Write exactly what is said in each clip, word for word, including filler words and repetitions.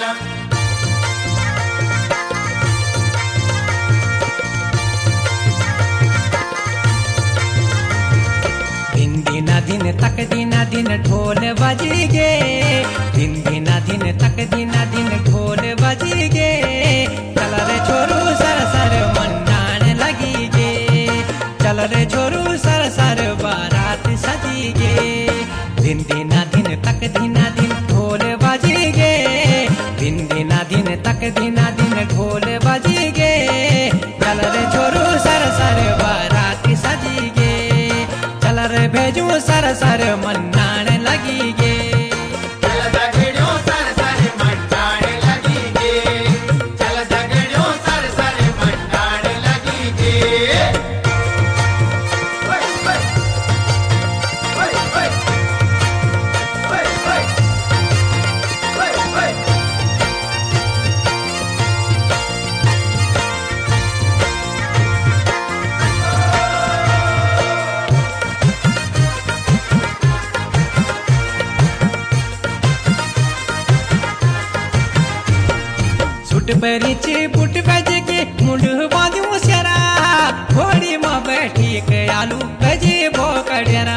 दिन दिना दिन तक दिना दिन ढोल बजेगे, दिन दिना दिन तक दिना दिन ढोल बजेगे। चल रे छोरू सर सर मन्नान लगीगे, चल रे छोरू सर सर बारात सजीगे। दिन दिना दिन तक दिना दिन ढोल बजेगे, दिन दिना दिन तक दिना दिन ढोल बजेगे। चल रे छोरू सर सर बारात सजीगे, चल रे भेजू सर सर मन्नान लगीगे। चल दगड़ियों सर सर मन्नान लगीगे, चल दगड़ियों सर सर मन्नान लगीगे। ओए ओए ओए ओए ओए ओए ओए ओए। सुट परिचे बुट बज के मुंड बांधू सेरा, घोड़ी में बैठी के आलू बजे भोकड़ेरा।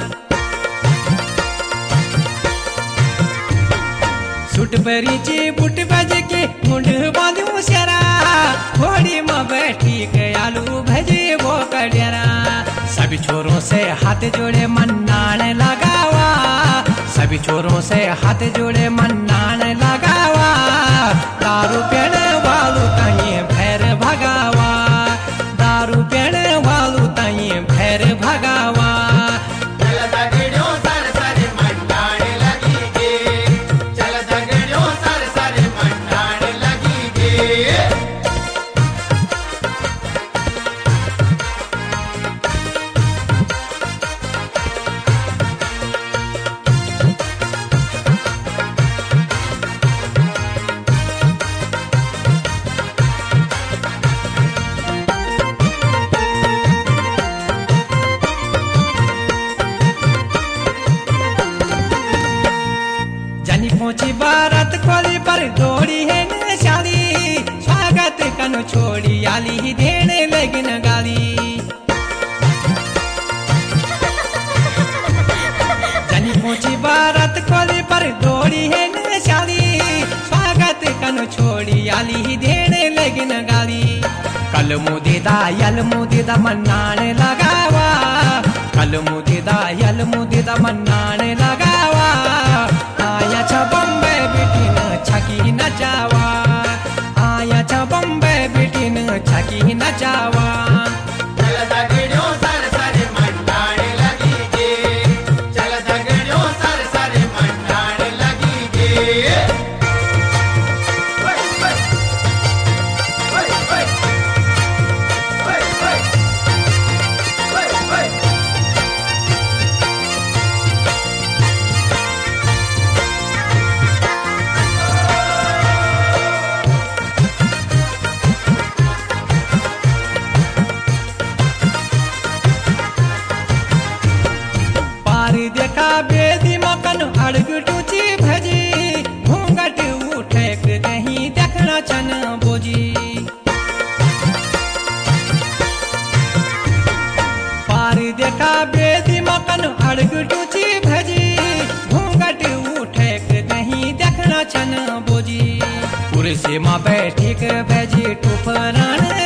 सुट परिचे बुट बज के मुंड बांधू सेरा, घोड़ी में बैठी के आलू भजे भोकड़ेरा। सभी छोरों से हाथ जोड़े मन्नान लगावा, सभी छोरों से हाथ जोड़े मन्नान लगावा। दारू पीने वालू ताई भैर भगावा, दारू पीने वालू ताई भैर भगावा। चल दगड़ियों सर सर मन्नान लगीगे, चल दगड़ियों सर सर मन्नान लगीगे। जानी पहुंची बारात कोली पर दौड़ी है नशाली, स्वागत कनो छोड़ी आली ही देने लगी न गाली। जानी पहुंची बारात कोली पर दौड़ी है नशाली, स्वागत कनो छोड़ी आली ही देने लगी न गाली। कल मुदिदा यल मुदिदा मन्नान लगावा, कल मुदिदा यल मुदिदा मन्नान लगावा। आया छ बम्बे बिटिन छकी नचावा, आया छ बम्बे बिटिन छकी नचावा। चल दगड़ियों सर सर मन्नान लगीगे, चल दगड़ियों सर सर मन्नान लगीगे। ओए ओए ओए ओए ओए ओए ओए ओए। पारी देखा बेदी मकन अड़ग टूची भजी, घूंघट उठे के नहीं देखना चन बोजी। पारी देखा बेदी मकन अड़ग टूची भजी, घूंघट उठे के नहीं देखना चन बोजी। कुर्सी में बैठी के भजी टुफरान